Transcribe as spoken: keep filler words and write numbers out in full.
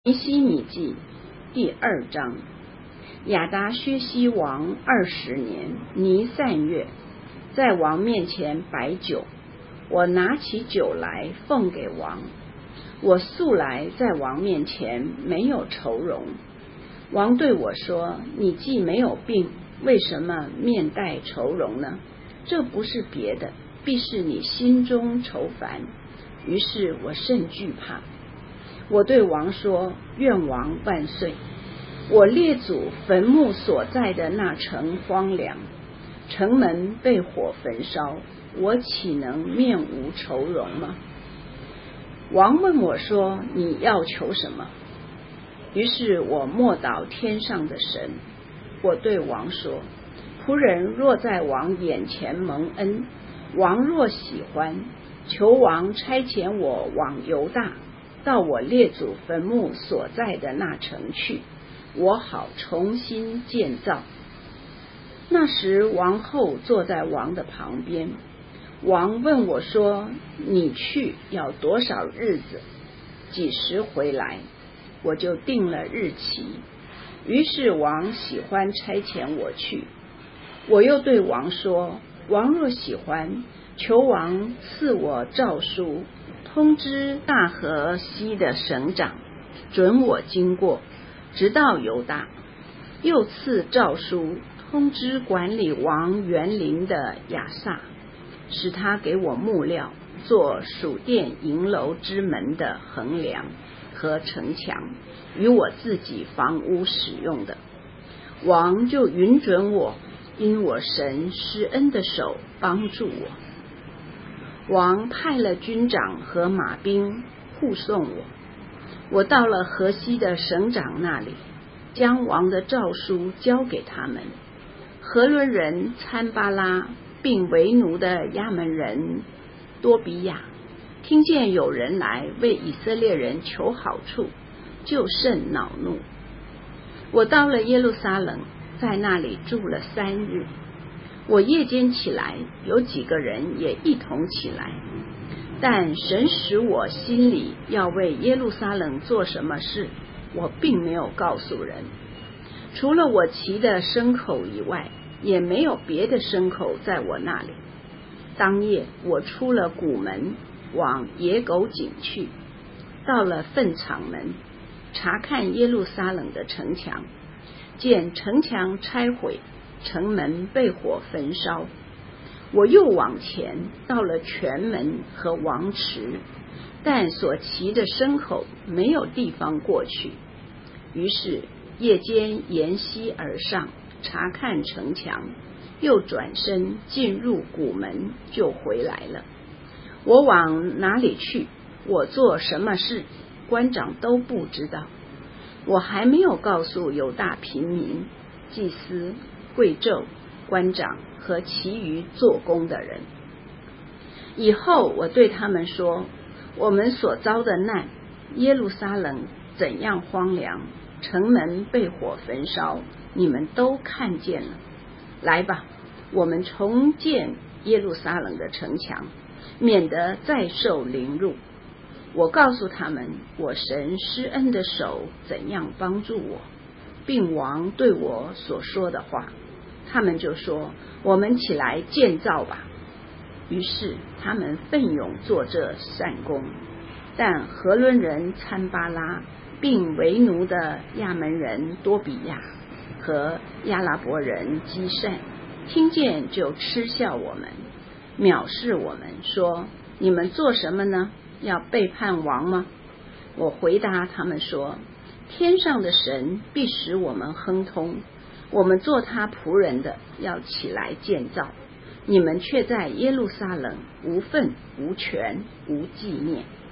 尼希米记第二章。亚达薛西王二十年尼散月，在王面前摆酒，我拿起酒来奉给王。我素来在王面前没有愁容。王对我说：你既没有病，为什么面带愁容呢？这不是别的，必是你心中愁烦。于是我甚惧怕。我对王说：愿王万岁！我列祖坟墓所在的那城荒凉，城门被火焚烧，我岂能面无愁容吗？王问我说：你要求什么？于是我默祷天上的神。我对王说：仆人若在王眼前蒙恩，王若喜欢，求王差遣我往犹大，到我列祖坟墓所在的那城去，我好重新建造。那时王后坐在王的旁边。王问我说：你去要多少日子？几时回来？我就定了日期。于是王喜欢差遣我去。我又对王说：王若喜欢，求王赐我诏书，通知大河西的省长，准我经过，直到犹大。又赐诏书，通知管理王园林的亚萨，使他给我木料，做属殿营楼之门的横梁和城墙，与我自己房屋使用的。王就允准我，因我神施恩的手帮助我。王派了军长和马兵护送我。我到了河西的省长那里，将王的诏书交给他们。何伦人参巴拉并为奴的亚门人多比亚，听见有人来为以色列人求好处，就甚恼怒。我到了耶路撒冷，在那里住了三日。我夜间起来，有几个人也一同起来，但神使我心里要为耶路撒冷做什么事，我并没有告诉人。除了我骑的牲口以外，也没有别的牲口在我那里。当夜我出了谷门，往野狗井去，到了粪场门，查看耶路撒冷的城墙，见城墙拆毁，城门被火焚烧。我又往前，到了泉门和王池，但所骑的牲口没有地方过去。于是夜间沿溪而上，查看城墙，又转身进入谷门，就回来了。我往哪里去，我做什么事，官长都不知道。我还没有告诉犹大平民、祭司、贵胄、官长和其余做工的人。以后我对他们说：我们所遭的难，耶路撒冷怎样荒凉，城门被火焚烧，你们都看见了。来吧，我们重建耶路撒冷的城墙，免得再受凌辱。我告诉他们，我神施恩的手怎样帮助我，并王对我所说的话。他们就说：我们起来建造吧。于是他们奋勇做这善工。但何伦人参巴拉并为奴的亚门人多比亚和亚拉伯人基善，听见就嗤笑我们，藐视我们，说：你们做什么呢？要背叛王吗？我回答他们说：天上的神必使我们亨通，我们做他仆人的要起来建造，你们却在耶路撒冷无份无权无纪念。